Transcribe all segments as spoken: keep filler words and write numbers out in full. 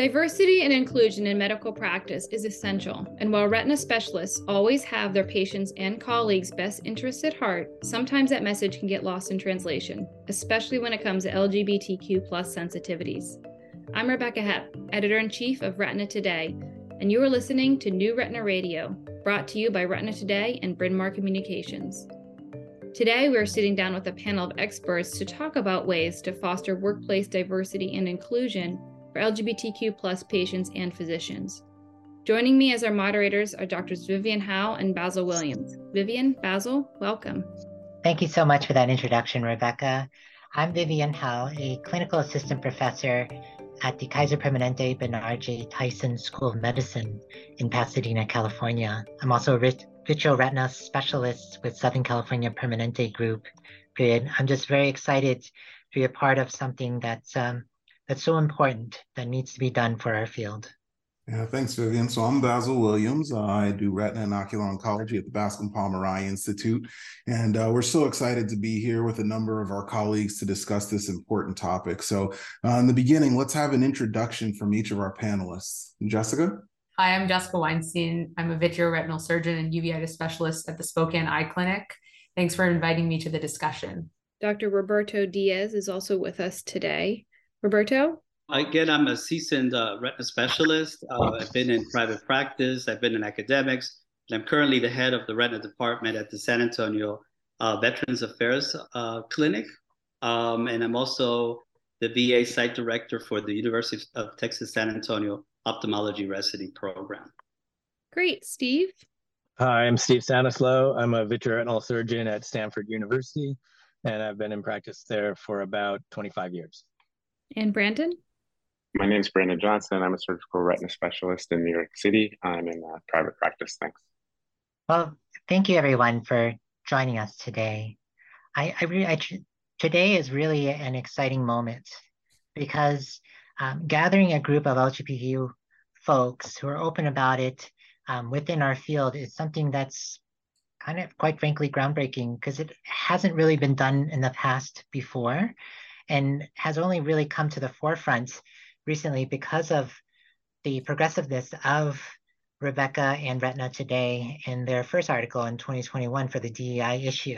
Diversity and inclusion in medical practice is essential, and while retina specialists always have their patients' and colleagues' best interests at heart, sometimes that message can get lost in translation, especially when it comes to L G B T Q plus sensitivities. I'm Rebecca Hepp, Editor-in-Chief of Retina Today, and you are listening to New Retina Radio, brought to you by Retina Today and Bryn Mawr Communications. Today, we are sitting down with a panel of experts to talk about ways to foster workplace diversity and inclusion for L G B T Q plus patients and physicians. Joining me as our moderators are Doctors Vivian Howe and Basil Williams. Vivian, Basil, welcome. Thank you so much for that introduction, Rebecca. I'm Vivian Howe, a clinical assistant professor at the Kaiser Permanente Bernard J. Tyson School of Medicine in Pasadena, California. I'm also a vit- vitreal retina specialist with Southern California Permanente Group. Period. I'm just very excited to be a part of something that's um, that's so important that needs to be done for our field. Yeah, thanks, Vivian. So I'm Basil Williams. Uh, I do retina and ocular oncology at the Bascom Palmer Eye Institute. And uh, we're so excited to be here with a number of our colleagues to discuss this important topic. So uh, in the beginning, let's have an introduction from each of our panelists. Jessica? Hi, I'm Jessica Weinstein. I'm a vitreoretinal surgeon and uveitis specialist at the Spokane Eye Clinic. Thanks for inviting me to the discussion. Doctor Roberto Diaz is also with us today. Roberto? Again, I'm a seasoned uh, retina specialist. Uh, I've been in private practice. I've been in academics. And I'm currently the head of the retina department at the San Antonio uh, Veterans Affairs uh, Clinic. Um, and I'm also the V A site director for the University of Texas San Antonio Ophthalmology Residency Program. Great. Steve? Hi, I'm Steve Stanislow. I'm a vitreoretinal surgeon at Stanford University, and I've been in practice there for about twenty-five years. And Brandon? My name is Brandon Johnson. I'm a surgical retina specialist in New York City. I'm in uh, private practice. Thanks. Well, thank you everyone for joining us today. I, I, really, I today is really an exciting moment because um, gathering a group of L G B T Q folks who are open about it um, within our field is something that's kind of, quite frankly, groundbreaking because it hasn't really been done in the past before, and has only really come to the forefront recently because of the progressiveness of Rebecca and Retina Today in their first article in twenty twenty-one for the D E I issue.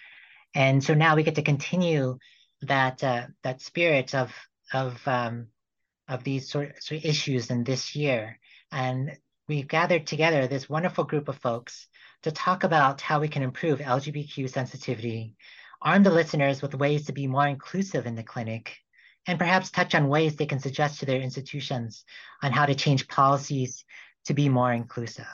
And so now we get to continue that uh, that spirit of of um, of these sort, sort of issues in this year. And we've gathered together this wonderful group of folks to talk about how we can improve L G B T Q sensitivity, arm the listeners with ways to be more inclusive in the clinic, and perhaps touch on ways they can suggest to their institutions on how to change policies to be more inclusive.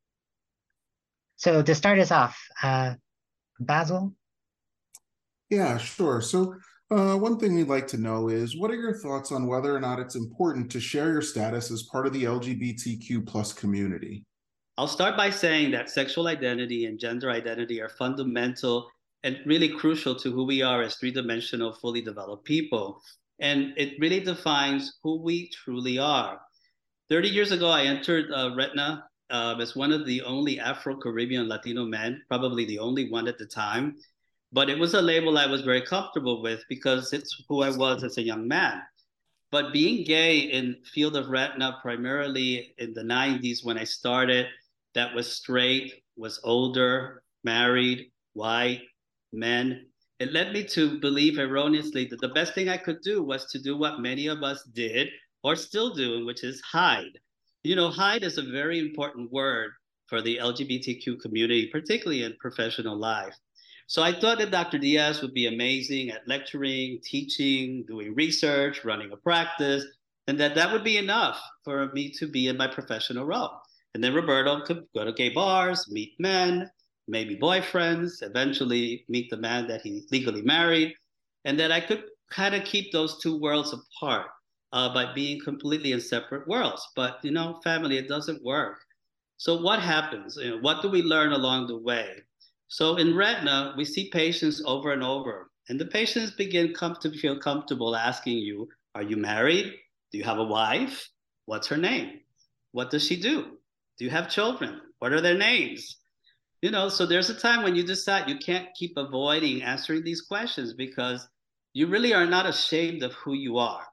So to start us off, uh, Basil? Yeah, sure. So uh, one thing we'd like to know is, what are your thoughts on whether or not it's important to share your status as part of the L G B T Q plus community? I'll start by saying that sexual identity and gender identity are fundamental and really crucial to who we are as three-dimensional, fully developed people. And it really defines who we truly are. thirty years ago, I entered uh, retina uh, as one of the only Afro-Caribbean Latino men, probably the only one at the time. But it was a label I was very comfortable with because it's who I was as a young man. But being gay in field of retina, primarily in the nineties when I started, that was straight, was older, married, white, men, it led me to believe erroneously that the best thing I could do was to do what many of us did or still do, which is hide. You know, hide is a very important word for the L G B T Q community, particularly in professional life. So I thought that Doctor Diaz would be amazing at lecturing, teaching, doing research, running a practice, and that that would be enough for me to be in my professional role. And then Roberto could go to gay bars, meet men, maybe boyfriends, eventually meet the man that he legally married, and that I could kind of keep those two worlds apart uh, by being completely in separate worlds. But, you know, family, it doesn't work. So what happens? You know, what do we learn along the way? So in retina, we see patients over and over, and the patients begin come to feel comfortable asking you, are you married? Do you have a wife? What's her name? What does she do? Do you have children? What are their names? You know, so there's a time when you decide you can't keep avoiding answering these questions because you really are not ashamed of who you are.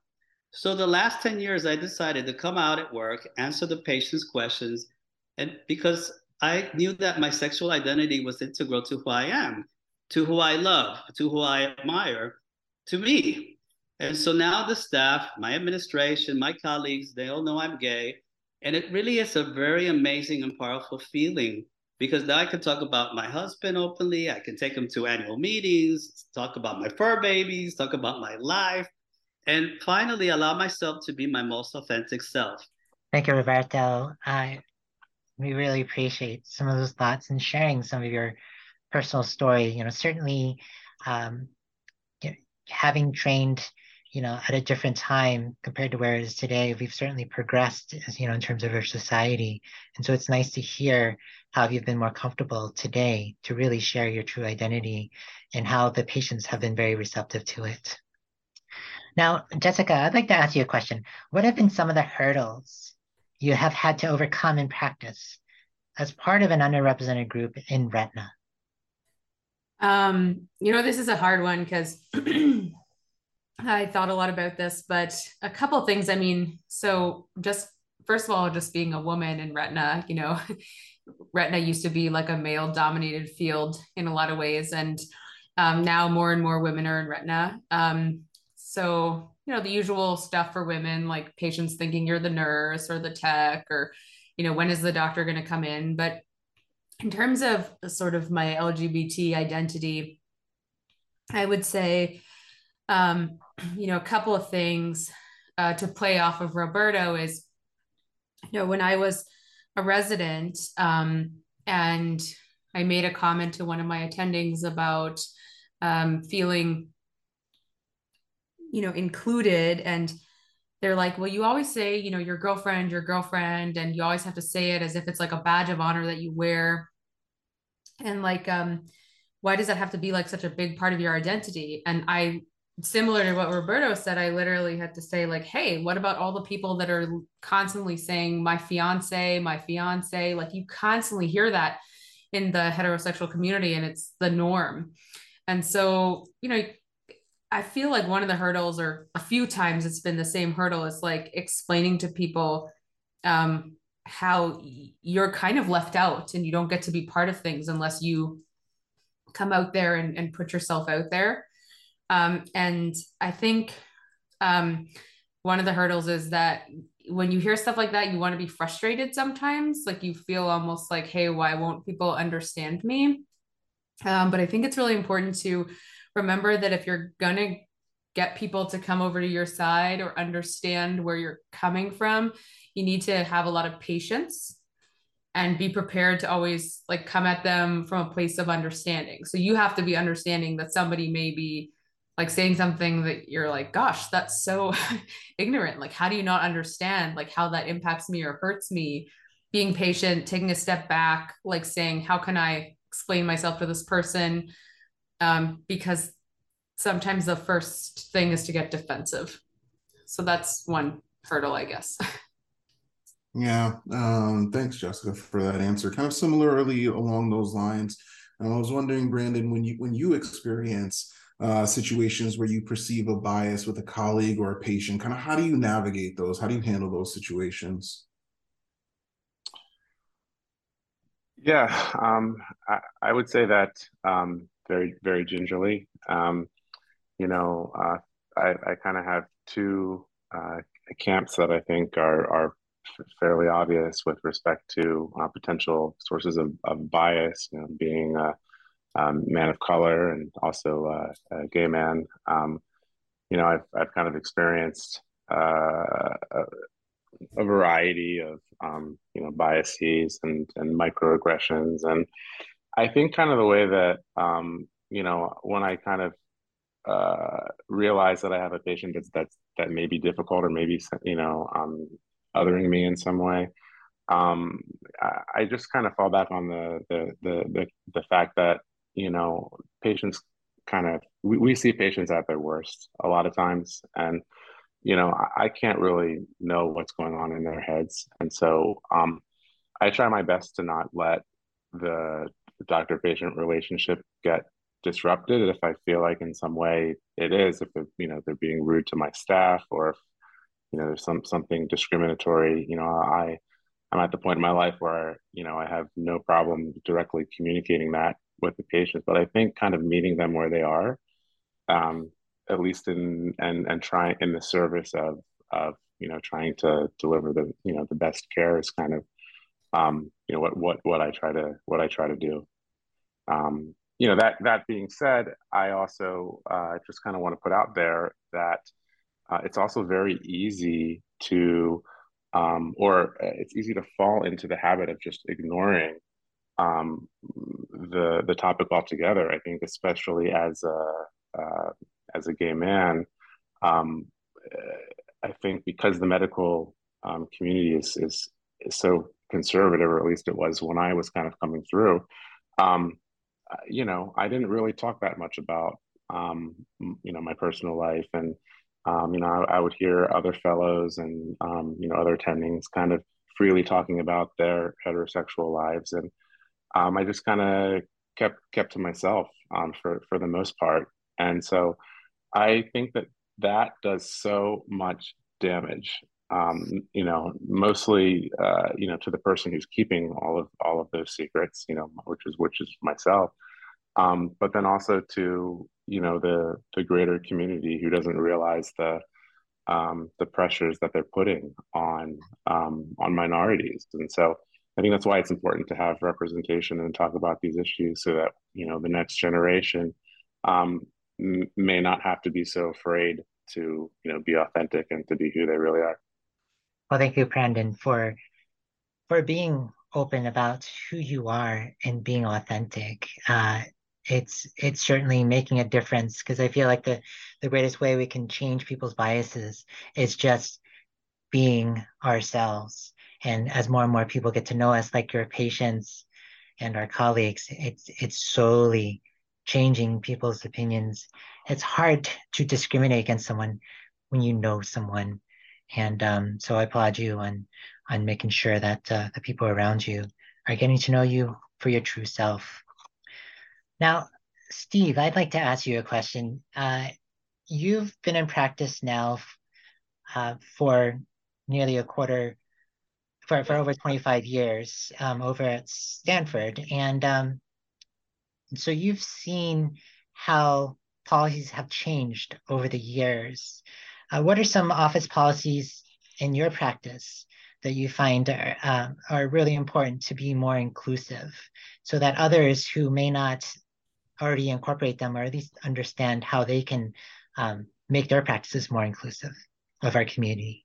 So the last ten years, I decided to come out at work, answer the patient's questions, and because I knew that my sexual identity was integral to who I am, to who I love, to who I admire, to me. And so now the staff, my administration, my colleagues, they all know I'm gay. And it really is a very amazing and powerful feeling because now I can talk about my husband openly. I can take him to annual meetings, talk about my fur babies, talk about my life, and finally allow myself to be my most authentic self. Thank you, Roberto. I we really appreciate some of those thoughts and sharing some of your personal story. You know, certainly um, having trained, you know, at a different time compared to where it is today, we've certainly progressed, as you know, in terms of our society. And so it's nice to hear how you've been more comfortable today to really share your true identity and how the patients have been very receptive to it. Now, Jessica, I'd like to ask you a question. What have been some of the hurdles you have had to overcome in practice as part of an underrepresented group in retina? Um, you know, this is a hard one because I thought a lot about this, but a couple things. I mean, so just first of all, just being a woman in retina, you know, retina used to be like a male dominated field in a lot of ways. And um, now more and more women are in retina. Um, so, you know, the usual stuff for women, like patients thinking you're the nurse or the tech, or, you know, when is the doctor going to come in? But in terms of sort of my L G B T identity, I would say, um, you know, a couple of things uh, to play off of Roberto is, you know, when I was a resident um, and I made a comment to one of my attendings about um, feeling, you know, included, and they're like, well, you always say, you know, your girlfriend, your girlfriend, and you always have to say it as if it's like a badge of honor that you wear. And like, um, why does that have to be like such a big part of your identity? And I, similar to what Roberto said, I literally had to say like, hey, what about all the people that are constantly saying my fiance, my fiance? Like you constantly hear that in the heterosexual community and it's the norm. And so, you know, I feel like one of the hurdles, or a few times it's been the same hurdle, is like explaining to people um, how you're kind of left out and you don't get to be part of things unless you come out there and, and put yourself out there. Um, and I think um, one of the hurdles is that when you hear stuff like that, you want to be frustrated sometimes. Like you feel almost like, hey, why won't people understand me? Um, but I think it's really important to remember that if you're going to get people to come over to your side or understand where you're coming from, you need to have a lot of patience and be prepared to always like come at them from a place of understanding. So you have to be understanding that somebody may be like saying something that you're like, gosh, that's so ignorant. Like, how do you not understand like how that impacts me or hurts me? Being patient, taking a step back, like saying, how can I explain myself to this person? Um, because sometimes the first thing is to get defensive. So that's one hurdle, I guess. Yeah, um, thanks, Jessica, for that answer. Kind of similarly along those lines, um, I was wondering, Brandon, when you when you experience uh, situations where you perceive a bias with a colleague or a patient, kind of how do you navigate those? How do you handle those situations? Yeah, um, I, I would say that um, very, very gingerly. Um, you know, uh, I, I kind of have two uh, camps that I think are, are fairly obvious with respect to uh, potential sources of, of bias, you know, being a, um, man of color and also uh, a gay man. Um, you know, I've, I've kind of experienced uh, a, a variety of, um, you know, biases and, and microaggressions. And I think kind of the way that, um, you know, when I kind of uh, realize that I have a patient that's, that's that may be difficult or maybe, you know, um, othering me in some way, um, I, I just kind of fall back on the, the, the, the, the fact that, you know, patients kind of, we, we see patients at their worst a lot of times. And, you know, I, I can't really know what's going on in their heads. And so um, I try my best to not let the doctor-patient relationship get disrupted if I feel like in some way it is, if it, you know, they're being rude to my staff, or if you know, there's some something discriminatory. You know, I I'm at the point in my life where, you know, I have no problem directly communicating that with the patients, but I think kind of meeting them where they are, um, at least in and and trying in the service of of you know trying to deliver the you know the best care is kind of um, you know what what what I try to what I try to do. Um, you know that that being said, I also uh, just kind of want to put out there that uh, it's also very easy to um, or it's easy to fall into the habit of just ignoring um, the the topic altogether. I think especially as a uh, as a gay man, um, I think because the medical um, community is, is is so conservative, or at least it was when I was kind of coming through. Um, you know, I didn't really talk that much about um, you know my personal life, and um, you know, I, I would hear other fellows and um, you know other attendings kind of freely talking about their heterosexual lives, and um, I just kind of kept kept to myself um, for for the most part. And so I think that that does so much damage. Um, you know, mostly uh, you know to the person who's keeping all of all of those secrets. You know, which is which is myself. Um, but then also to you know the the greater community who doesn't realize the um, the pressures that they're putting on um, on minorities. And so I think that's why it's important to have representation and talk about these issues so that you know the next generation um, m- may not have to be so afraid to you know be authentic and to be who they really are. Well, thank you, Brandon, for for being open about who you are and being authentic. Uh, it's it's certainly making a difference because I feel like the the greatest way we can change people's biases is just being ourselves. And as more and more people get to know us, like your patients and our colleagues, it's it's slowly changing people's opinions. It's hard to discriminate against someone when you know someone. And um, so I applaud you on on making sure that uh, the people around you are getting to know you for your true self. Now, Steve, I'd like to ask you a question. Uh, you've been in practice now uh, for nearly a quarter, for, for over twenty-five years um, over at Stanford. And um, so you've seen how policies have changed over the years. Uh, what are some office policies in your practice that you find are, uh, are really important to be more inclusive so that others who may not already incorporate them or at least understand how they can um, make their practices more inclusive of our community?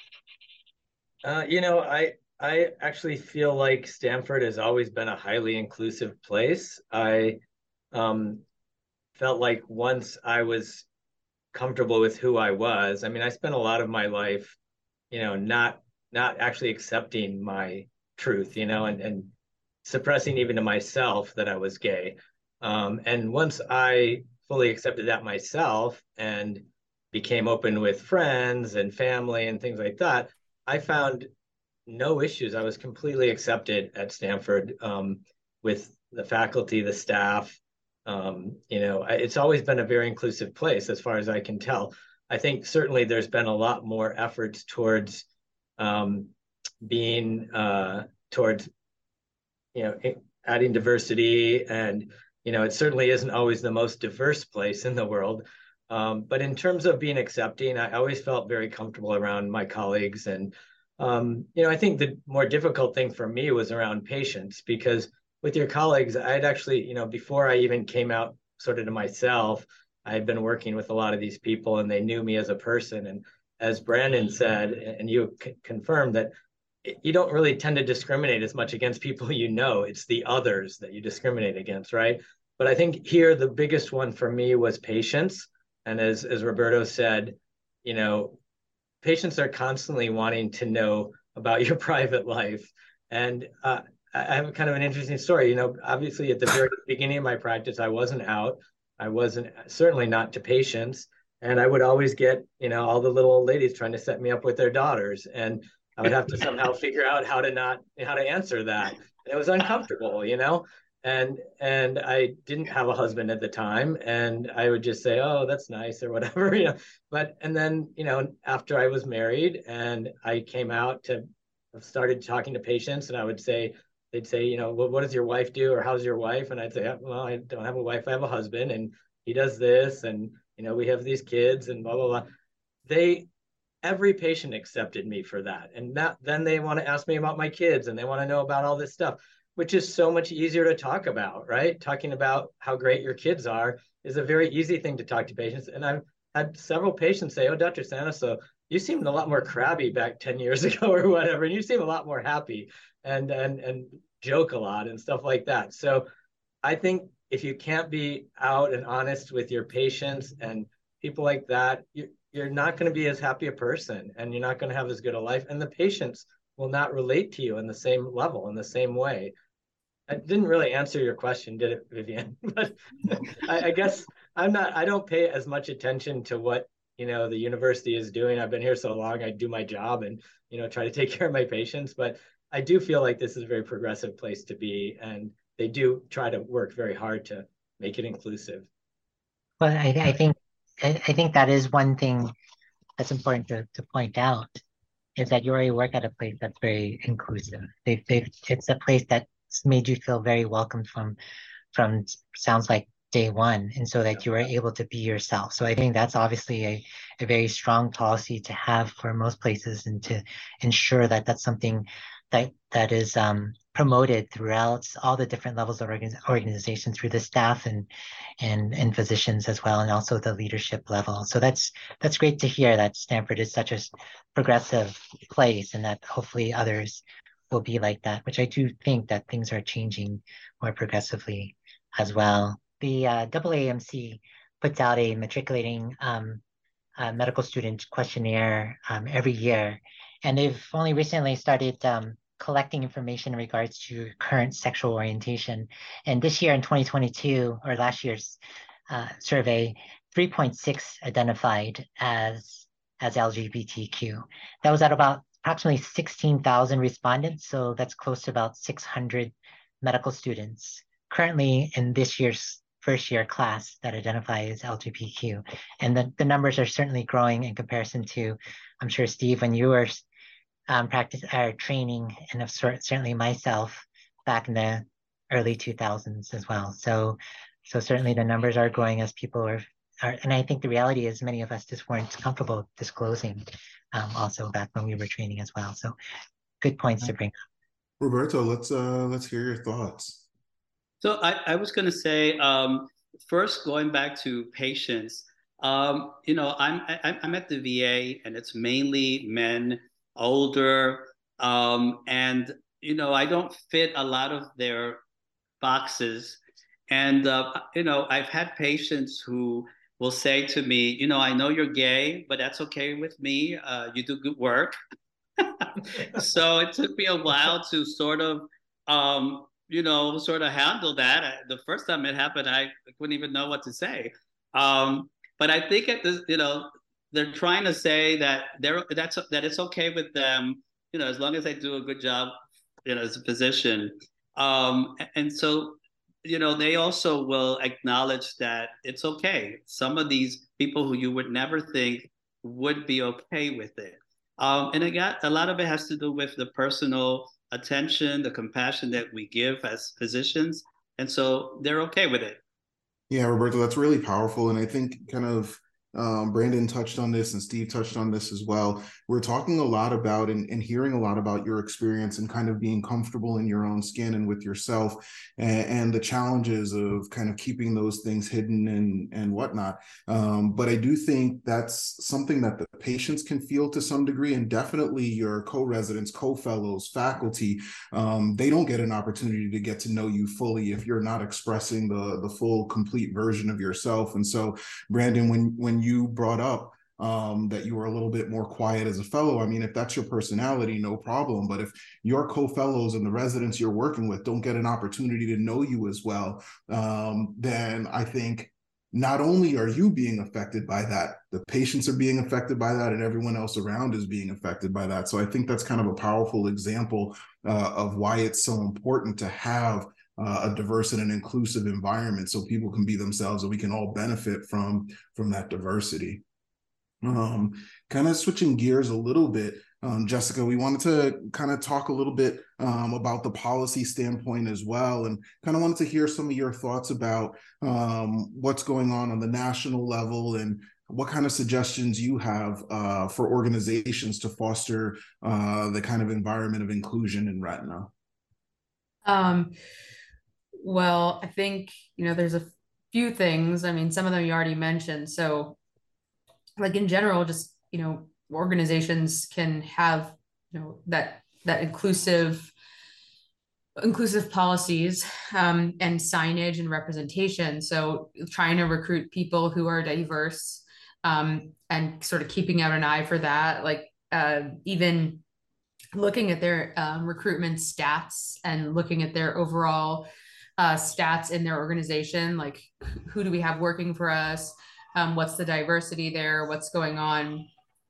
Uh, you know, I I actually feel like Stanford has always been a highly inclusive place. I um, felt like once I was comfortable with who I was, I mean, I spent a lot of my life, you know, not not actually accepting my truth, you know, and and suppressing even to myself that I was gay. Um, and once I fully accepted that myself and became open with friends and family and things like that, I found no issues. I was completely accepted at Stanford um, with the faculty, the staff. Um, you know, it's always been a very inclusive place as far as I can tell. I think certainly there's been a lot more efforts towards um, being uh, towards, you know, adding diversity, and, you know, it certainly isn't always the most diverse place in the world. Um, but in terms of being accepting, I always felt very comfortable around my colleagues. And, um, you know, I think the more difficult thing for me was around patients, because with your colleagues, I'd actually, you know, before I even came out sort of to myself, I had been working with a lot of these people and they knew me as a person. And as Brandon said, and you c- confirmed that you don't really tend to discriminate as much against people you know. It's the others that you discriminate against, right? But I think here the biggest one for me was patients. And as, as Roberto said, you know, patients are constantly wanting to know about your private life. And uh, I have kind of an interesting story. You know, obviously at the very beginning of my practice, I wasn't out. I wasn't, certainly not to patients. And I would always get, you know, all the little old ladies trying to set me up with their daughters. And I would have to somehow figure out how to not, how to answer that. And it was uncomfortable, you know? And and I didn't have a husband at the time, and I would just say, "Oh, that's nice," or whatever, you know. But and then, you know, after I was married and I came out to started talking to patients, and I would say, they'd say, you know, well, what does your wife do, or how's your wife? And I'd say, well, I don't have a wife, I have a husband, and he does this, and you know, we have these kids, and blah blah blah. They every patient accepted me for that, and that then they want to ask me about my kids, and they want to know about all this stuff, which is so much easier to talk about, right? Talking about how great your kids are is a very easy thing to talk to patients. And I've had several patients say, "Oh, Doctor Sanaso, you seemed a lot more crabby back ten years ago or whatever, and you seem a lot more happy and and and joke a lot and stuff like that." So I think if you can't be out and honest with your patients and people like that, you, you're not going to be as happy a person, and you're not going to have as good a life, and the patients will not relate to you in the same level, in the same way. I didn't really answer your question, did it, Vivian? But I, I guess I'm not, I don't pay as much attention to what, you know, the university is doing. I've been here so long, I do my job and, you know, try to take care of my patients. But I do feel like this is a very progressive place to be. And they do try to work very hard to make it inclusive. Well, I, I think I, I think that is one thing that's important to, to point out, is that you already work at a place that's very inclusive. They've, they've, it's a place that's made you feel very welcome from, from sounds like day one, and so that you are able to be yourself. So I think that's obviously a, a very strong policy to have for most places, and to ensure that that's something that that is um, promoted throughout all the different levels of organ organization, through the staff and and and physicians as well, and also the leadership level. So that's that's great to hear that Stanford is such a progressive place, and that hopefully others will be like that, which I do think that things are changing more progressively as well. The uh, A A M C puts out a matriculating um, uh, medical student questionnaire um, every year, and they've only recently started um, collecting information in regards to current sexual orientation. And this year in twenty twenty-two, or last year's uh, survey, three point six identified as as L G B T Q. That was at about approximately sixteen thousand respondents, so that's close to about six hundred medical students currently in this year's first year class that identify as L G B T Q. And the, the numbers are certainly growing in comparison to, I'm sure, Steve, when you were um, practice or training, and of sort, certainly myself back in the early two thousands as well. So, so certainly the numbers are growing as people are, are, and I think the reality is many of us just weren't comfortable disclosing um, also back when we were training as well. So good points to bring up. Roberto, let's uh, let's hear your thoughts. So I, I was going to say, um, first, going back to patients, um, you know, I'm, I, I'm at the V A, and it's mainly men, older, um, and, you know, I don't fit a lot of their boxes. And, uh, you know, I've had patients who will say to me, you know, I know you're gay, but that's okay with me. Uh, you do good work. So it took me a while to sort of, um, you know, sort of handle that. The first time it happened, I couldn't even know what to say. Um, but I think at this, you know, they're trying to say that they're that's that it's okay with them, you know, as long as they do a good job, you know, as a physician. Um, and so, you know, they also will acknowledge that it's okay. Some of these people who you would never think would be okay with it. Um, and it got, a lot of it has to do with the personal attention, the compassion that we give as physicians. And so they're okay with it. Yeah, Roberto, that's really powerful. And I think kind of um, Brandon touched on this and Steve touched on this as well. We're talking a lot about and, and hearing a lot about your experience and kind of being comfortable in your own skin and with yourself, and, and the challenges of kind of keeping those things hidden and, and whatnot. Um, but I do think that's something that the patients can feel to some degree, and definitely your co-residents, co-fellows, faculty, um, they don't get an opportunity to get to know you fully if you're not expressing the, the full, complete version of yourself. And so, Brandon, when, when you brought up um, that you were a little bit more quiet as a fellow, I mean, if that's your personality, no problem. But if your co-fellows and the residents you're working with don't get an opportunity to know you as well, um, then I think not only are you being affected by that, the patients are being affected by that, and everyone else around is being affected by that. So I think that's kind of a powerful example uh, of why it's so important to have uh, a diverse and an inclusive environment so people can be themselves and we can all benefit from, from that diversity. Um, kind of switching gears a little bit, um, Jessica, we wanted to kind of talk a little bit um, about the policy standpoint as well, and kind of wanted to hear some of your thoughts about um, what's going on on the national level and what kind of suggestions you have uh, for organizations to foster uh, the kind of environment of inclusion in retina. Um, well, I think, you know, there's a few things. I mean, some of them you already mentioned. So like in general, just, you know, organizations can have, you know, that, that inclusive, inclusive policies um, and signage and representation. So trying to recruit people who are diverse um, and sort of keeping out an eye for that, like uh, even looking at their um, recruitment stats and looking at their overall uh, stats in their organization, like who do we have working for us? Um, what's the diversity there? What's going on?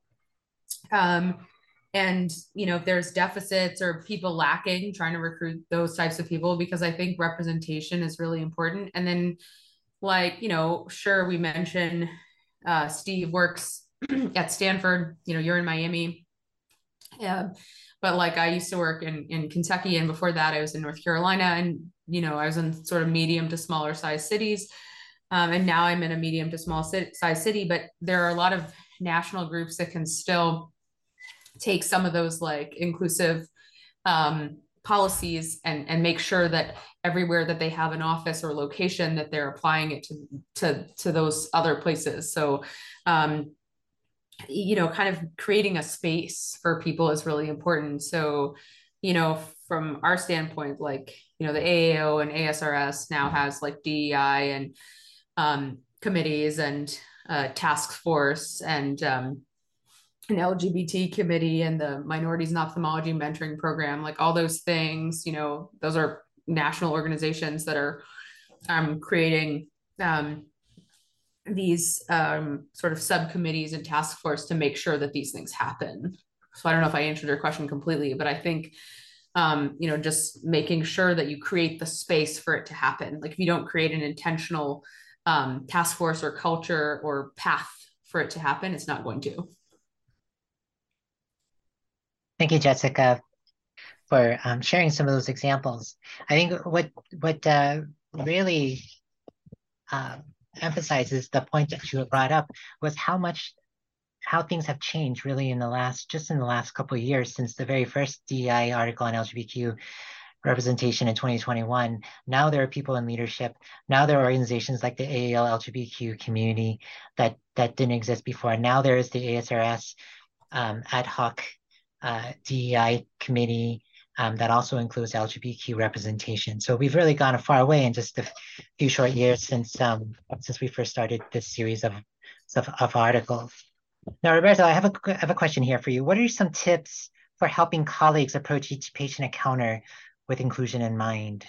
Um, and, you know, if there's deficits or people lacking, trying to recruit those types of people, because I think representation is really important. And then like, you know, sure, we mentioned uh, Steve works at Stanford, you know, you're in Miami. Yeah. But like I used to work in, in Kentucky, and before that I was in North Carolina, and, you know, I was in sort of medium to smaller size cities. Um, and now I'm in a medium to small size city, but there are a lot of national groups that can still take some of those like inclusive um, policies and, and make sure that everywhere that they have an office or location that they're applying it to, to, to those other places. So, um, you know, kind of creating a space for people is really important. So, you know, from our standpoint, like, you know, the A A O and A S R S now has like D E I and um, committees and uh, task force and um, an L G B T committee and the Minorities in Ophthalmology Mentoring Program, like all those things, you know, those are national organizations that are um, creating um, these um, sort of subcommittees and task force to make sure that these things happen. So I don't know if I answered your question completely, but I think, um, you know, just making sure that you create the space for it to happen. Like if you don't create an intentional um, task force or culture or path for it to happen, it's not going to. Thank you, Jessica, for um, sharing some of those examples. I think what what uh, really uh, emphasizes the point that you brought up was how much, how things have changed really in the last, just in the last couple of years since the very first D E I article on L G B T Q representation in twenty twenty-one. Now there are people in leadership. Now there are organizations like the A A L L G B T Q community that, that didn't exist before. Now there is the A S R S um, ad hoc uh, D E I committee um, that also includes L G B T Q representation. So we've really gone a far way in just a few short years since um, since we first started this series of, of, of articles. Now, Roberto, I have a, I have a question here for you. What are some tips for helping colleagues approach each patient encounter with inclusion in mind?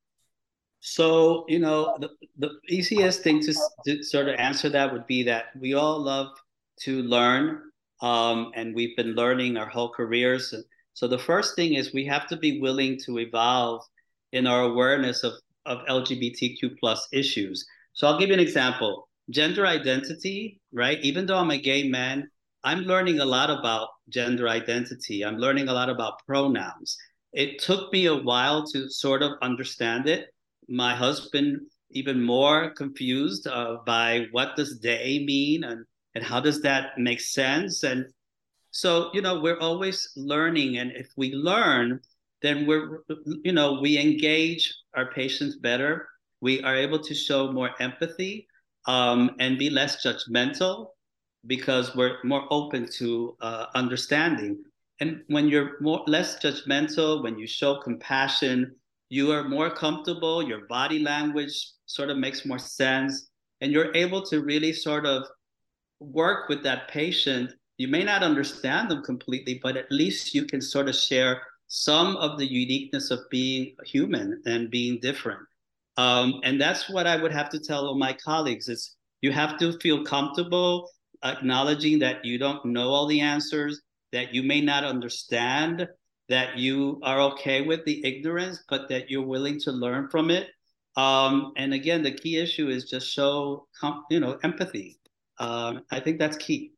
So, you know, the, the easiest thing to, to sort of answer that would be that we all love to learn, um, and we've been learning our whole careers. So the first thing is we have to be willing to evolve in our awareness of, of L G B T Q plus issues. So I'll give you an example. Gender identity, right? Even though I'm a gay man, I'm learning a lot about gender identity. I'm learning a lot about pronouns. It took me a while to sort of understand it. My husband, even more confused uh, by what does they mean and, and how does that make sense? And so, you know, we're always learning. And if we learn, then we're, you know, we engage our patients better. We are able to show more empathy um, and be less judgmental because we're more open to uh, understanding. And when you're more less judgmental, when you show compassion, you are more comfortable, your body language sort of makes more sense, and you're able to really sort of work with that patient. You may not understand them completely, but at least you can sort of share some of the uniqueness of being human and being different. Um, and that's what I would have to tell all my colleagues is you have to feel comfortable acknowledging that you don't know all the answers, that you may not understand that you are okay with the ignorance, but that you're willing to learn from it. Um, and again, the key issue is just show, you know, empathy. Um, I think that's key.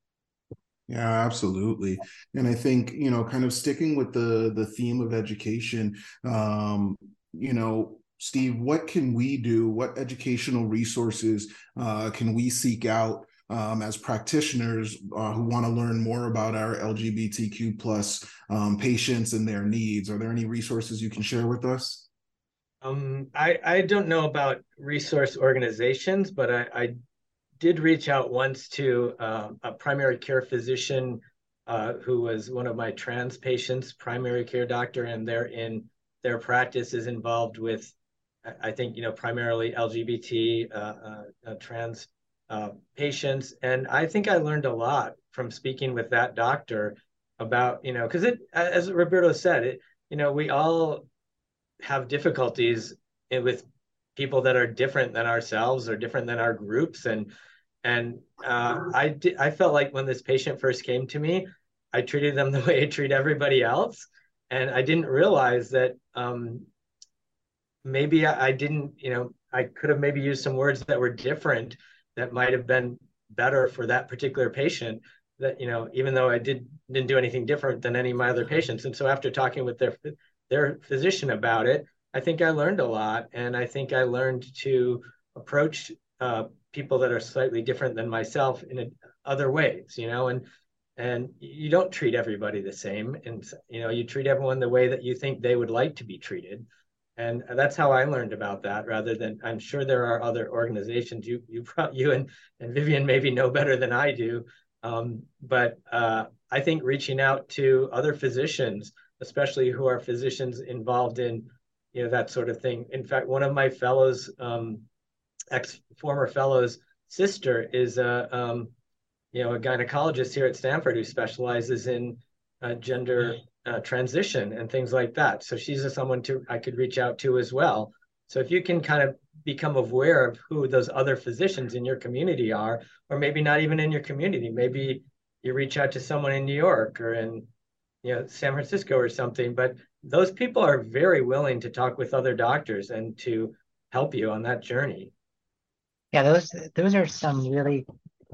Yeah, absolutely. And I think, you know, kind of sticking with the the theme of education, um, you know, Steve, what can we do? What educational resources uh, can we seek out um, as practitioners uh, who want to learn more about our L G B T Q plus um, patients and their needs? Are there any resources you can share with us? Um, I, I don't know about resource organizations, but I, I did reach out once to uh, a primary care physician uh, who was one of my trans patients, primary care doctor, and they're in their practice is involved with, I think, you know, primarily L G B T uh, uh, uh, trans uh, patients. And I think I learned a lot from speaking with that doctor about, you know, because it, as Roberto said, it, you know, we all have difficulties with people that are different than ourselves or different than our groups. And and uh, I did, I felt like when this patient first came to me, I treated them the way I treat everybody else. And I didn't realize that um, maybe I, I didn't, you know, I could have maybe used some words that were different that might have been better for that particular patient. That, you know, even though I did, didn't do anything different than any of my other patients. And so after talking with their their physician about it, I think I learned a lot. And I think I learned to approach uh, people that are slightly different than myself in a, other ways, you know, and and you don't treat everybody the same. And, you know, you treat everyone the way that you think they would like to be treated. And that's how I learned about that, rather than, I'm sure there are other organizations you you you and, and Vivian maybe know better than I do. Um, but uh, I think reaching out to other physicians, especially who are physicians involved in, you know, that sort of thing. In fact, one of my fellows, um, ex former fellows' sister is a, um, you know, a gynecologist here at Stanford who specializes in uh, gender uh, transition and things like that. So she's a, someone to I could reach out to as well. So if you can kind of become aware of who those other physicians in your community are, or maybe not even in your community, maybe you reach out to someone in New York or in, you know, San Francisco or something, but those people are very willing to talk with other doctors and to help you on that journey. Yeah, those those are some really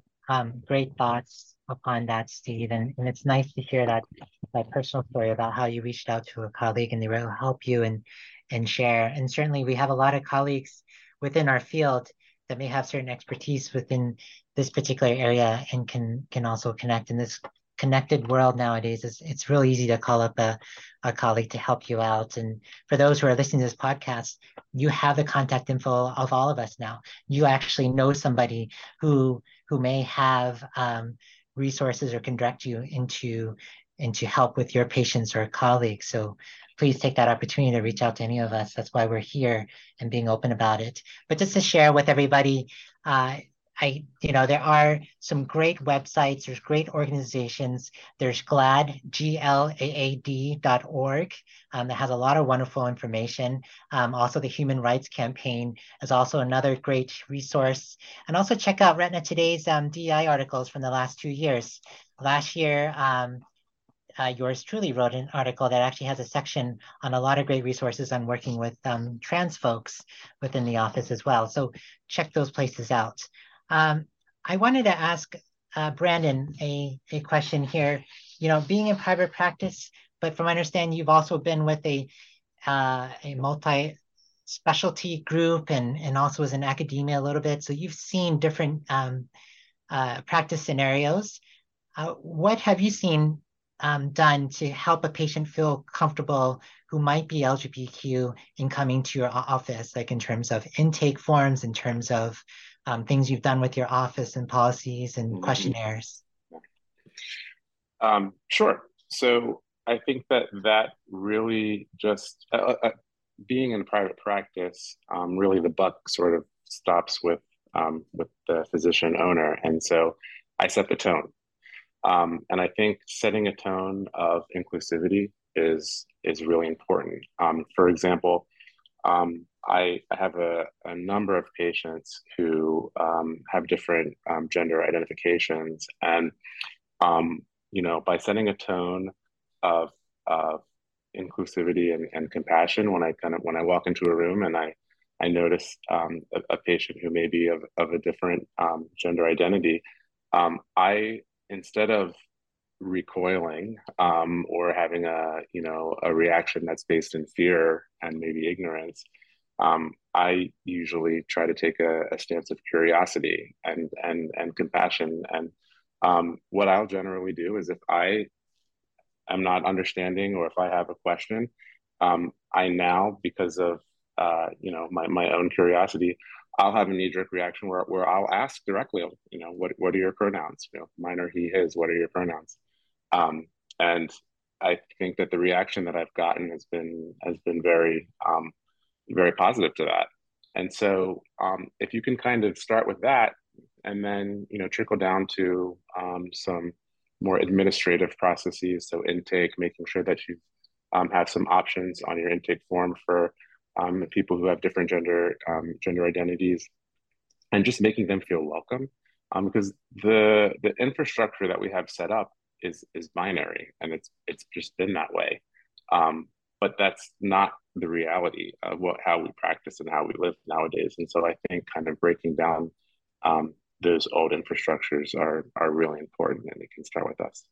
um, great thoughts upon that, Steve. And, and it's nice to hear that that personal story about how you reached out to a colleague and they were able to help you and and share. And certainly we have a lot of colleagues within our field that may have certain expertise within this particular area and can can also connect in this connected world nowadays. It's, it's really easy to call up a, a colleague to help you out. And for those who are listening to this podcast, you have the contact info of all of us now. You actually know somebody who who may have um, resources or can direct you into into help with your patients or colleagues. So please take that opportunity to reach out to any of us. That's why we're here and being open about it. But just to share with everybody, uh, I, you know, there are some great websites. There's great organizations. There's GLAAD, G L A A D dot org, um, that has a lot of wonderful information. Um, also, the Human Rights Campaign is also another great resource. And also check out Retina Today's um, D E I articles from the last two years. Last year, um, uh, yours truly wrote an article that actually has a section on a lot of great resources on working with um, trans folks within the office as well. So check those places out. Um, I wanted to ask uh, Brandon a, a question here. You know, being in private practice, but from my understanding, you've also been with a uh, a multi-specialty group and, and also as in academia a little bit. So you've seen different um, uh, practice scenarios. Uh, what have you seen um, done to help a patient feel comfortable who might be L G B T Q in coming to your office, like in terms of intake forms, in terms of um, things you've done with your office and policies and questionnaires? Um, sure. So I think that that really just, uh, uh, being in private practice, um, really the buck sort of stops with, um, with the physician owner. And so I set the tone. Um, and I think setting a tone of inclusivity is, is really important. Um, for example, um, I, I have a, a number of patients who um, have different um, gender identifications. And, um, you know, by setting a tone of, of inclusivity and, and compassion when I kind of when I walk into a room and I I notice um, a, a patient who may be of, of a different um, gender identity. Um, I instead of recoiling um, or having a you know a reaction that's based in fear and maybe ignorance, um, I usually try to take a, a stance of curiosity and and and compassion. And um, what I'll generally do is if I am not understanding or if I have a question, um, I now, because of uh, you know my, my own curiosity, I'll have a knee-jerk reaction where, where I'll ask directly, you know, what what are your pronouns? You know, mine are he, his. What are your pronouns? Um, and I think that the reaction that I've gotten has been has been very um, very positive to that. And so um, if you can kind of start with that and then you know trickle down to um, some more administrative processes, so intake, making sure that you um, have some options on your intake form for um, people who have different gender um, gender identities, and just making them feel welcome, um, because the the infrastructure that we have set up is is binary, and it's it's just been that way. Um, but that's not the reality of what how we practice and how we live nowadays. And so I think kind of breaking down um, those old infrastructures are are really important, and it can start with us.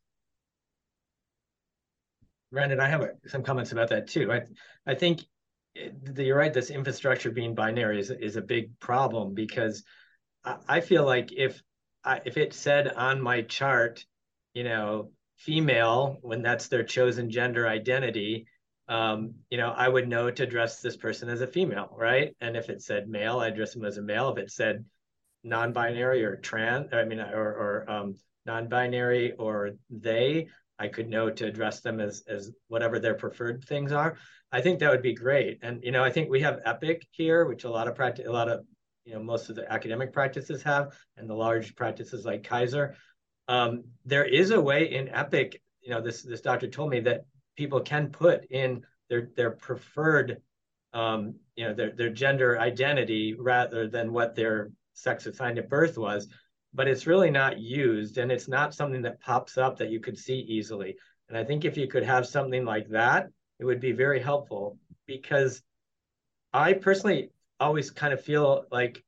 Brandon, I have a, some comments about that too. I I think you're right. This infrastructure being binary is is a big problem, because I, I feel like if I, if it said on my chart, you know, female, when that's their chosen gender identity, um, you know, I would know to address this person as a female, right? And if it said male, I address them as a male. If it said non-binary or trans, I mean, or, or um, non-binary or they, I could know to address them as as whatever their preferred things are. I think that would be great. And you know, I think we have Epic here, which a lot of practice, a lot of you know, most of the academic practices have, and the large practices like Kaiser. Um, there is a way in Epic, you know, this this doctor told me that people can put in their their preferred, um, you know, their their gender identity rather than what their sex assigned at birth was, but it's really not used, and it's not something that pops up that you could see easily. And I think if you could have something like that, it would be very helpful, because I personally always kind of feel like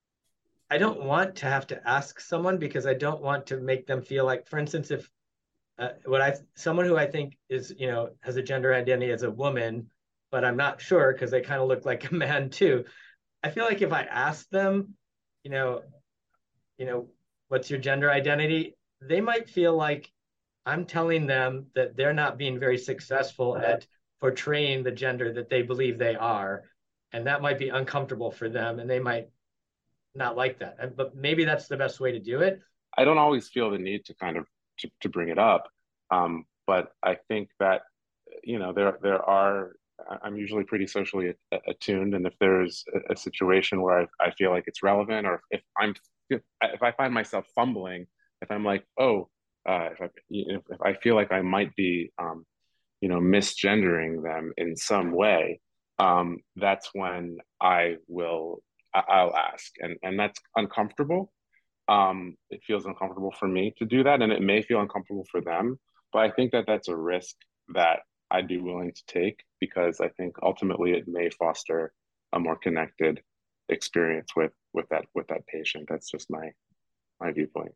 I don't want to have to ask someone, because I don't want to make them feel like, for instance, if uh, what I someone who I think is, you know, has a gender identity as a woman, but I'm not sure because they kind of look like a man too. I feel like if I ask them, you know, you know, what's your gender identity? They might feel like I'm telling them that they're not being very successful at portraying the gender that they believe they are. And that might be uncomfortable for them, and they might not like that. But maybe that's the best way to do it. I don't always feel the need to kind of to, to bring it up. Um, but I think that, you know, there there are, I'm usually pretty socially attuned. And if there's a, a situation where I, I feel like it's relevant, or if I'm, if, if I find myself fumbling, if I'm like, oh, uh, if, I, if, if I feel like I might be, um, you know, misgendering them in some way, um, that's when I will, I'll ask. And, and that's uncomfortable. Um, it feels uncomfortable for me to do that, and it may feel uncomfortable for them. But I think that that's a risk that I'd be willing to take, because I think ultimately it may foster a more connected experience with with that with that patient. That's just my my viewpoint.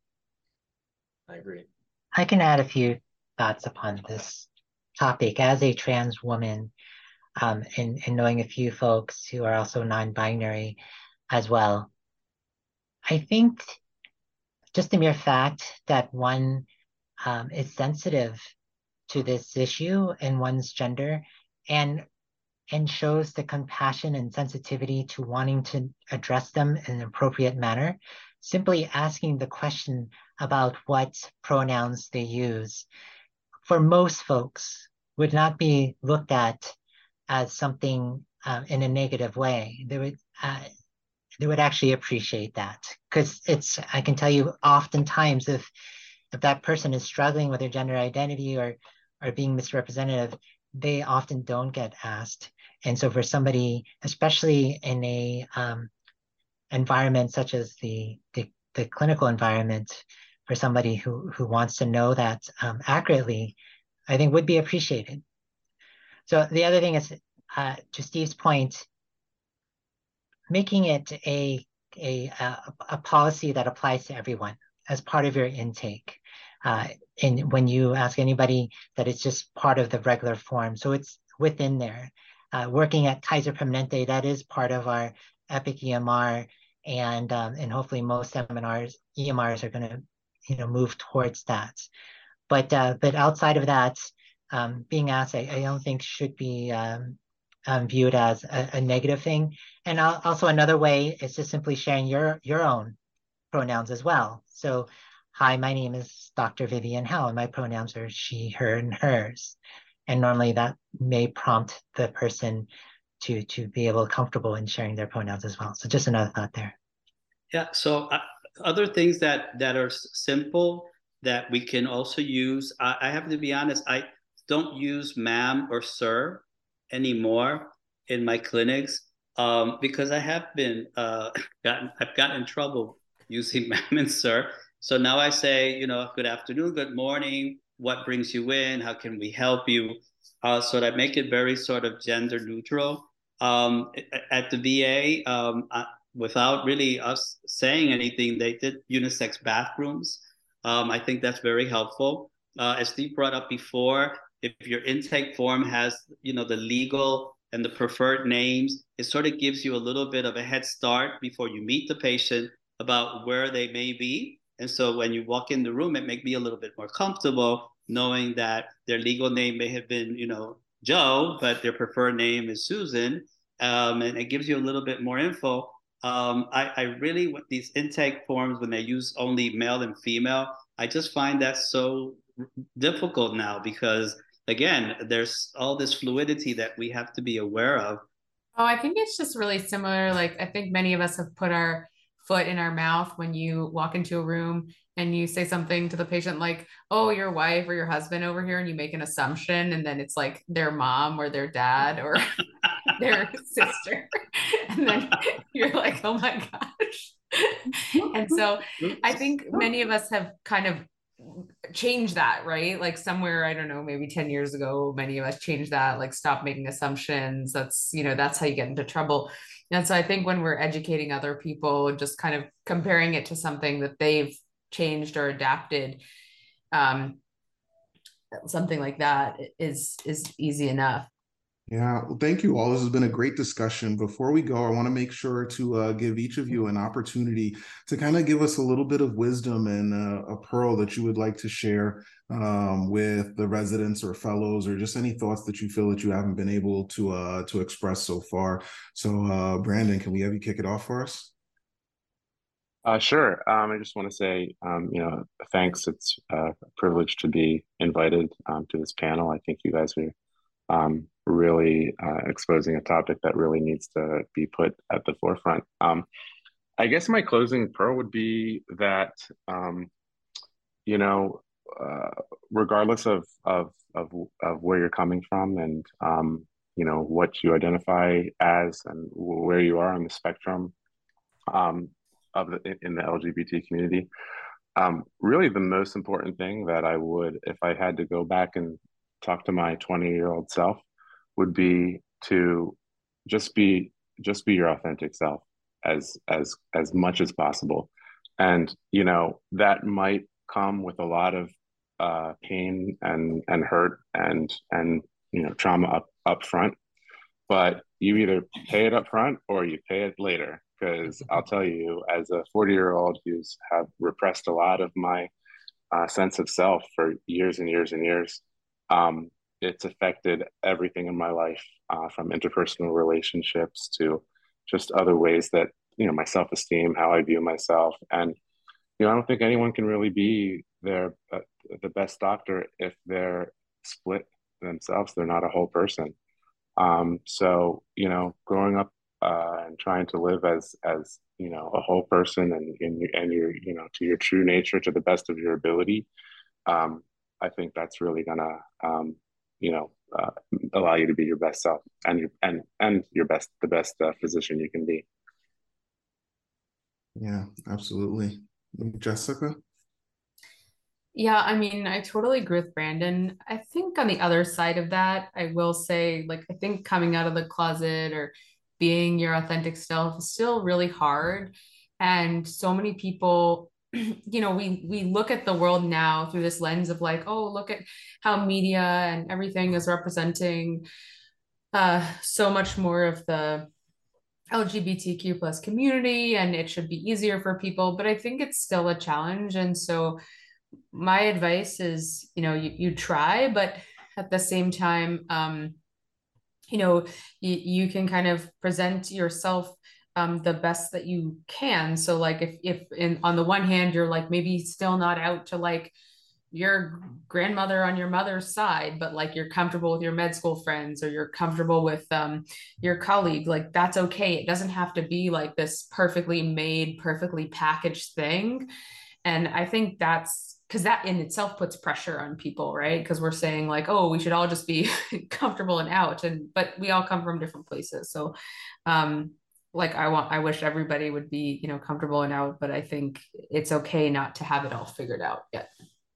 I agree. I can add a few thoughts upon this topic as a trans woman, um, and, and knowing a few folks who are also non-binary as well. I think just the mere fact that one um, is sensitive to this issue and one's gender, and and shows the compassion and sensitivity to wanting to address them in an appropriate manner, simply asking the question about what pronouns they use, for most folks, would not be looked at as something uh, in a negative way. They would uh, they would actually appreciate that, because it's, I can tell you, oftentimes if if that person is struggling with their gender identity or or being misrepresented, they often don't get asked. And so for somebody, especially in a um, environment such as the, the the clinical environment, for somebody who who wants to know that um, accurately, I think would be appreciated. So the other thing is, uh, to Steve's point, making it a, a, a policy that applies to everyone as part of your intake. Uh, and when you ask anybody, that it's just part of the regular form. So it's within there. Uh, working at Kaiser Permanente, that is part of our EPIC E M R, and um, and hopefully most seminars, E M Rs are going to, you know, move towards that. But uh, but outside of that, um, being asked, I, I don't think should be um, um, viewed as a, a negative thing. And also another way is just simply sharing your your own pronouns as well. So, hi, my name is Doctor Vivian Howe, and my pronouns are she, her, and hers. And normally that may prompt the person to to be able comfortable in sharing their pronouns as well. So just another thought there. Yeah. So uh, other things that that are simple that we can also use. I, I have to be honest. I don't use ma'am or sir anymore in my clinics um, because I have been uh, gotten I've gotten in trouble using ma'am and sir. So now I say, you know, good afternoon, good morning. What brings you in? How can we help you? Uh, so that I make it very sort of gender neutral. Um, at the V A, um, I, without really us saying anything, they did unisex bathrooms. Um, I think that's very helpful. Uh, as Steve brought up before, if your intake form has, you know, the legal and the preferred names, it sort of gives you a little bit of a head start before you meet the patient about where they may be. And so when you walk in the room, it makes me a little bit more comfortable knowing that their legal name may have been, you know, Joe, but their preferred name is Susan. Um, and it gives you a little bit more info. Um, I, I really, with these intake forms, when they use only male and female, I just find that so difficult now because, again, there's all this fluidity that we have to be aware of. Oh, I think it's just really similar. Like, I think many of us have put our foot in our mouth when you walk into a room and you say something to the patient like, oh, your wife or your husband over here, and you make an assumption, and then it's like their mom or their dad or their sister. And then you're like, oh my gosh. And so I think many of us have kind of changed that, right? Like somewhere, I don't know, maybe ten years ago, many of us changed that, like stop making assumptions. That's, you know, that's how you get into trouble. And so I think when we're educating other people, just kind of comparing it to something that they've changed or adapted, um, something like that is is easy enough. Yeah, well, thank you all. This has been a great discussion. Before we go, I want to make sure to uh, give each of you an opportunity to kind of give us a little bit of wisdom and uh, a pearl that you would like to share um, with the residents or fellows, or just any thoughts that you feel that you haven't been able to uh, to express so far. So, uh, Brandon, can we have you kick it off for us? Uh, sure. Um, I just want to say, um, you know, thanks. It's uh, a privilege to be invited um, to this panel. I think you guys are um, really uh, exposing a topic that really needs to be put at the forefront. Um, I guess my closing pearl would be that, um, you know, uh, regardless of, of, of, of where you're coming from and, um, you know, what you identify as and where you are on the spectrum um, of the, in the L G B T community, um, really the most important thing that I would, if I had to go back and talk to my twenty year old self, would be to just be just be your authentic self as as as much as possible. And you know that might come with a lot of uh pain and and hurt and and you know trauma up up front, but you either pay it up front or you pay it later, because I'll tell you, as a forty year old who's have repressed a lot of my uh, sense of self for years and years and years, um, it's affected everything in my life, uh, from interpersonal relationships to just other ways that, you know, my self-esteem, how I view myself. And, you know, I don't think anyone can really be their, uh, the best doctor if they're split themselves. They're not a whole person. Um, so, you know, growing up uh, and trying to live as, as, you know, a whole person and, and, and your, you know, to your true nature, to the best of your ability. Um, I think that's really gonna, um, you know, uh, allow you to be your best self and your, and, and your best, the best uh, physician you can be. Yeah, absolutely. Jessica? Yeah, I mean, I totally agree with Brandon. I think on the other side of that, I will say, like, I think coming out of the closet or being your authentic self is still really hard. And so many people, you know, we we look at the world now through this lens of like, oh, look at how media and everything is representing uh so much more of the L G B T Q plus community, and it should be easier for people, but I think it's still a challenge. And so my advice is, you know, you, you try, but at the same time, um, you know, you, you can kind of present yourself um, the best that you can. So like if, if in, on the one hand, you're like, maybe still not out to like your grandmother on your mother's side, but like you're comfortable with your med school friends or you're comfortable with um, your colleague, like that's okay. It doesn't have to be like this perfectly made, perfectly packaged thing. And I think that's because that in itself puts pressure on people, right? Because we're saying like, oh, we should all just be comfortable and out. And but we all come from different places. So um like I want I wish everybody would be, you know, comfortable and out, but I think it's okay not to have it all figured out yet.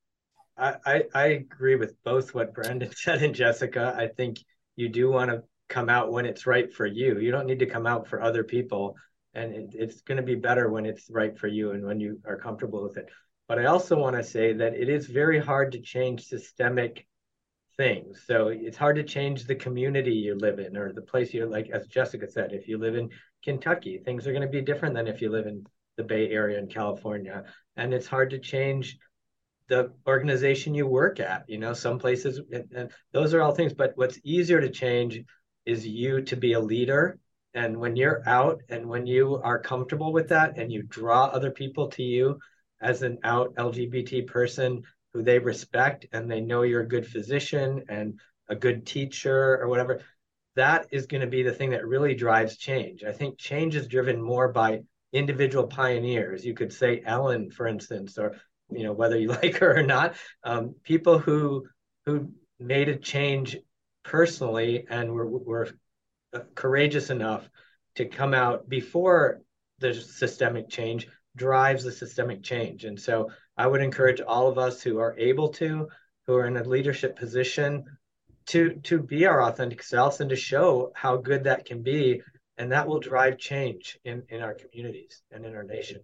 I, I, I agree with both what Brandon said and Jessica. I think you do want to come out when it's right for you. You don't need to come out for other people. And it, it's going to be better when it's right for you and when you are comfortable with it. But I also want to say that it is very hard to change systemic things. So it's hard to change the community you live in or the place you like, as Jessica said, if you live in Kentucky, things are going to be different than if you live in the Bay Area in California. And it's hard to change the organization you work at. You know, some places, and, and those are all things, but what's easier to change is you to be a leader. And when you're out and when you are comfortable with that and you draw other people to you as an out L G B T person who they respect and they know you're a good physician and a good teacher or whatever, that is going to be the thing that really drives change. I think change is driven more by individual pioneers. You could say Ellen, for instance, or you know, whether you like her or not, um, people who who made a change personally and were, were courageous enough to come out before the systemic change drives the systemic change. And so I would encourage all of us who are able to, who are in a leadership position, to to be our authentic selves and to show how good that can be. And that will drive change in, in our communities and in our nation.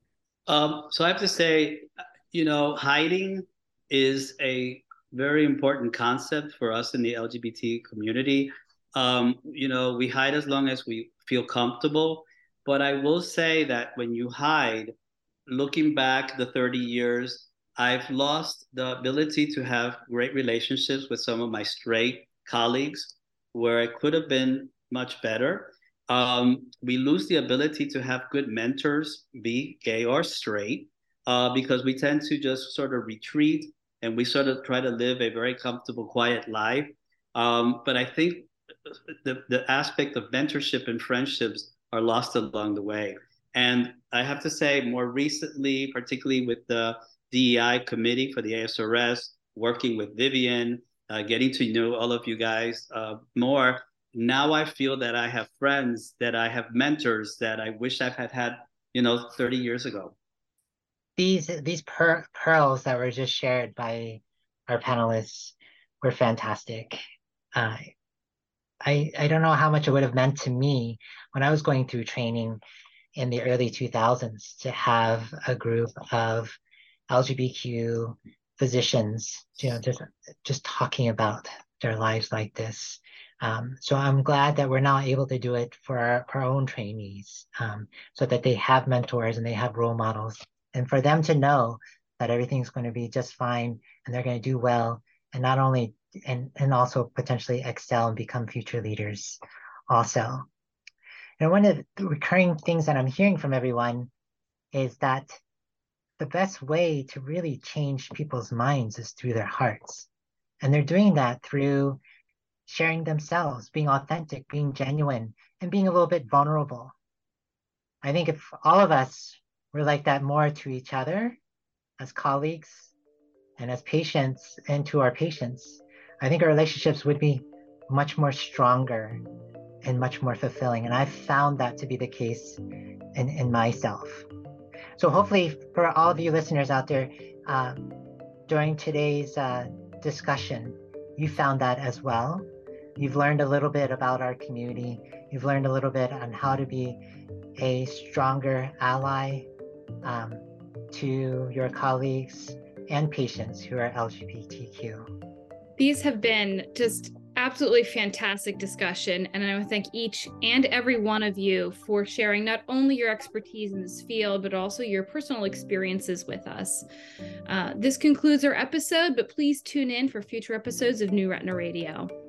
Um, so I have to say, you know, hiding is a very important concept for us in the L G B T community. Um, you know, we hide as long as we feel comfortable. But I will say that when you hide, looking back the thirty years, I've lost the ability to have great relationships with some of my straight colleagues where I could have been much better. Um, we lose the ability to have good mentors, be gay or straight, uh, because we tend to just sort of retreat and we sort of try to live a very comfortable, quiet life. Um, but I think the, the aspect of mentorship and friendships are lost along the way. And I have to say, more recently, particularly with the D E I committee for the A S R S, working with Vivian, uh, getting to know all of you guys uh, more, now I feel that I have friends, that I have mentors that I wish I had had, you know, thirty years ago. These these per pearls that were just shared by our panelists were fantastic. Uh, I I don't know how much it would have meant to me when I was going through training in the early two thousands to have a group of L G B T Q physicians, you know, just just talking about their lives like this. Um, so I'm glad that we're now able to do it for our, our own trainees, um, so that they have mentors and they have role models, and for them to know that everything's going to be just fine and they're going to do well, and not only and and also potentially excel and become future leaders, also. And one of the recurring things that I'm hearing from everyone is that the best way to really change people's minds is through their hearts, and they're doing that through sharing themselves, being authentic, being genuine, and being a little bit vulnerable. I think if all of us were like that more to each other as colleagues and as patients and to our patients, I think our relationships would be much more stronger and much more fulfilling. And I've found that to be the case in, in myself. So hopefully for all of you listeners out there, uh, during today's uh, discussion, you found that as well. You've learned a little bit about our community. You've learned a little bit on how to be a stronger ally um, to your colleagues and patients who are L G B T Q. These have been just absolutely fantastic discussion, and I want to thank each and every one of you for sharing not only your expertise in this field, but also your personal experiences with us. Uh, this concludes our episode, but please tune in for future episodes of New Retina Radio.